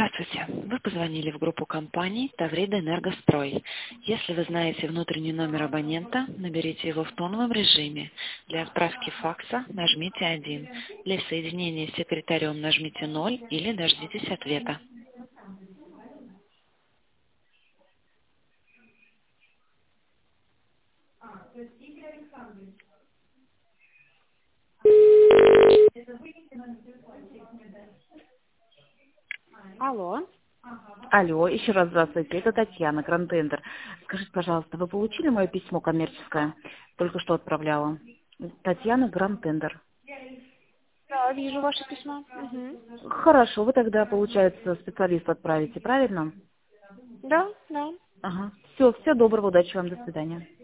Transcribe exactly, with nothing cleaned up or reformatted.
Здравствуйте. Вы позвонили в группу компаний Таврида Энергострой. Если вы знаете внутренний номер абонента, наберите его в тоновом режиме. Для отправки факса нажмите один. Для соединения с секретарем нажмите ноль или дождитесь ответа. Алло. Алло, еще раз здравствуйте, это Татьяна, Гранд-Тендер. Скажите, пожалуйста, вы получили мое письмо коммерческое? Только что отправляла. Татьяна, Гранд-Тендер. Да, вижу ваше письмо. Мгм. Хорошо, вы тогда, получается, специалиста отправите, правильно? Да, да. Ага. Все, всего доброго, удачи вам, до свидания.